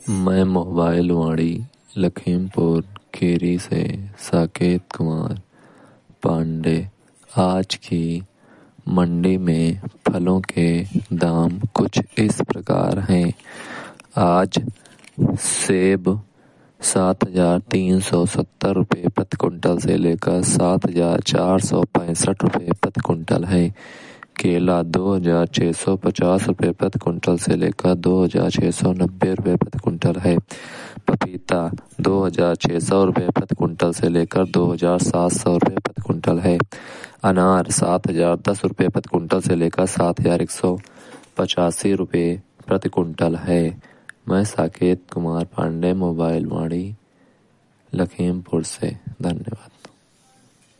मैं मोबाइल वाणी लखीमपुर खीरी से साकेत कुमार पांडे। आज की मंडी में फलों के दाम कुछ इस प्रकार हैं। आज सेब 7,370 रुपये प्रति कुंटल से लेकर 7,465 रुपये प्रति कुंटल है। केला 2,650 रुपये प्रति कुंटल से लेकर 2,690 रुपये प्रति कुंटल है। पपीता 2,600 रुपये प्रति कुंटल से लेकर 2,700 रुपये प्रति कुंटल है। अनार 7,010 रुपये प्रति कुंटल से लेकर 7,185 रुपये प्रति कुंटल है। मैं साकेत कुमार पांडे, मोबाइल वाणी लखीमपुर से। धन्यवाद।